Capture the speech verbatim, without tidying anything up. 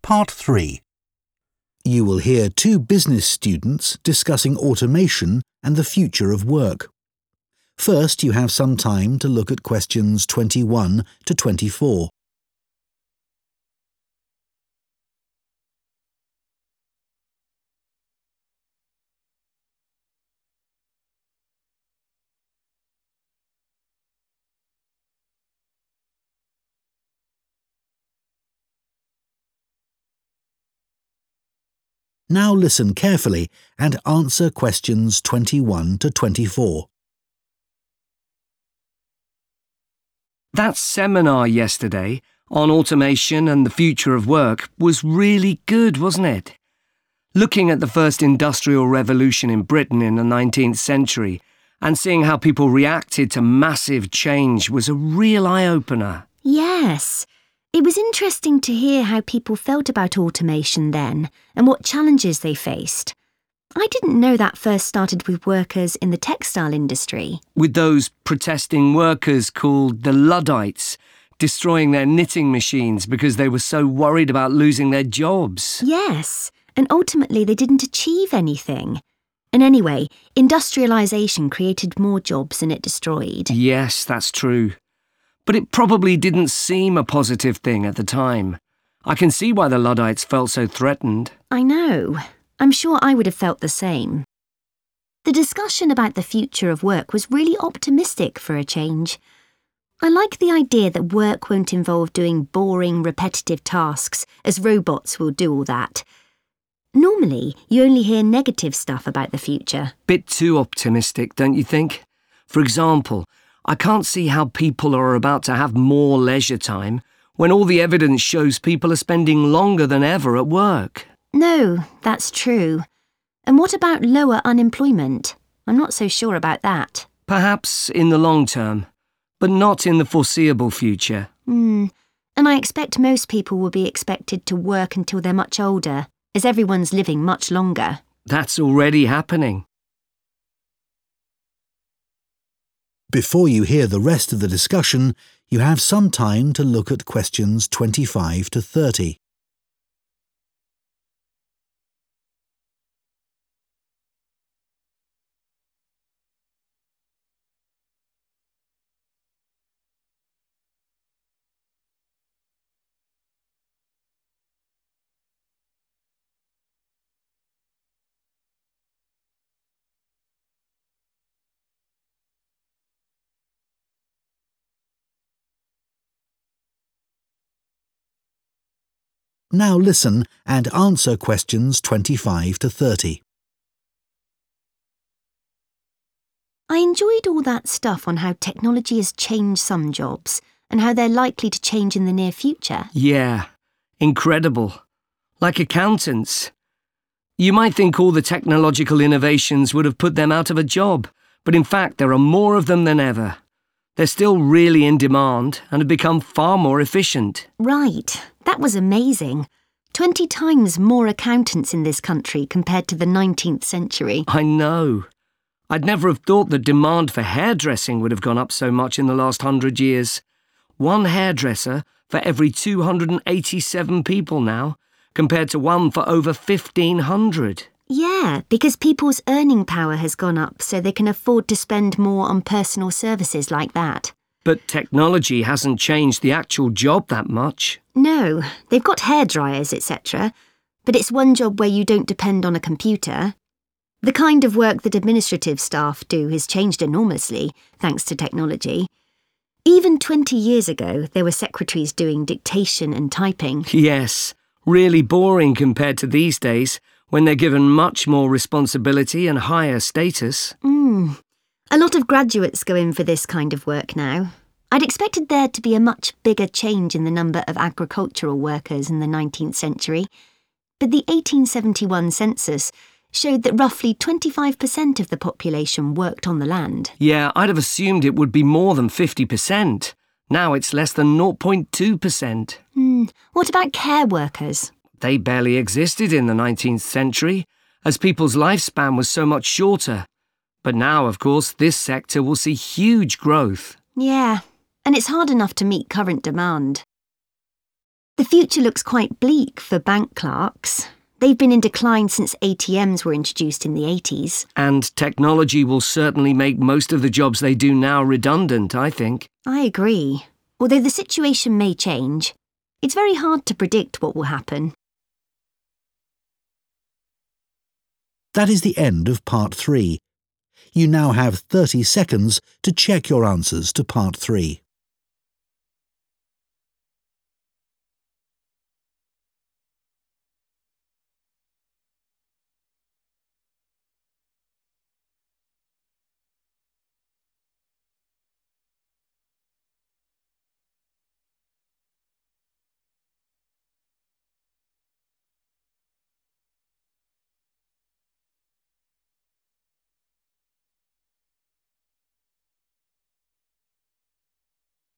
Part three. You will hear two business students discussing automation and the future of work. First, you have some time to look at questions twenty-one to twenty-four. Now listen carefully and answer questions twenty-one to twenty-four. That seminar yesterday on automation and the future of work was really good, wasn't it? Looking at the first industrial revolution in Britain in the nineteenth century and seeing how people reacted to massive change was a real eye-opener. Yes. It was interesting to hear how people felt about automation then and what challenges they faced. I didn't know that first started with workers in the textile industry. With those protesting workers called the Luddites, destroying their knitting machines because they were so worried about losing their jobs. Yes, and ultimately they didn't achieve anything. And anyway, industrialisation created more jobs than it destroyed. Yes, that's true. But it probably didn't seem a positive thing at the time. I can see why the Luddites felt so threatened. I know. I'm sure I would have felt the same. The discussion about the future of work was really optimistic for a change. I like the idea that work won't involve doing boring, repetitive tasks, as robots will do all that. Normally, you only hear negative stuff about the future. Bit too optimistic, don't you think? For example, I can't see how people are about to have more leisure time when all the evidence shows people are spending longer than ever at work. No, that's true. And what about lower unemployment? I'm not so sure about that. Perhaps in the long term, but not in the foreseeable future. Hmm. And I expect most people will be expected to work until they're much older, as everyone's living much longer. That's already happening. Before you hear the rest of the discussion, you have some time to look at questions twenty-five to thirty. Now listen and answer questions twenty-five to thirty. I enjoyed all that stuff on how technology has changed some jobs and how they're likely to change in the near future. Yeah, incredible. Like accountants. You might think all the technological innovations would have put them out of a job, but in fact there are more of them than ever. They're still really in demand and have become far more efficient. Right. That was amazing. Twenty times more accountants in this country compared to the nineteenth century. I know. I'd never have thought the demand for hairdressing would have gone up so much in the last hundred years. One hairdresser for every two hundred eighty-seven people now, compared to one for over fifteen hundred. Yeah, because people's earning power has gone up so they can afford to spend more on personal services like that. But technology hasn't changed the actual job that much. No, they've got hairdryers, et cetera, but it's one job where you don't depend on a computer. The kind of work that administrative staff do has changed enormously, thanks to technology. Even twenty years ago, there were secretaries doing dictation and typing. Yes, really boring compared to these days, when they're given much more responsibility and higher status. Mm. A lot of graduates go in for this kind of work now. I'd expected there to be a much bigger change in the number of agricultural workers in the nineteenth century, but the eighteen seventy-one census showed that roughly twenty-five percent of the population worked on the land. Yeah, I'd have assumed it would be more than fifty percent. Now it's less than zero point two percent. Mm. What about care workers? They barely existed in the nineteenth century, as people's lifespan was so much shorter. But now, of course, this sector will see huge growth. Yeah, and it's hard enough to meet current demand. The future looks quite bleak for bank clerks. They've been in decline since A T Ms were introduced in the eighties. And technology will certainly make most of the jobs they do now redundant, I think. I agree. Although the situation may change, it's very hard to predict what will happen. That is the end of part three. You now have thirty seconds to check your answers to part three.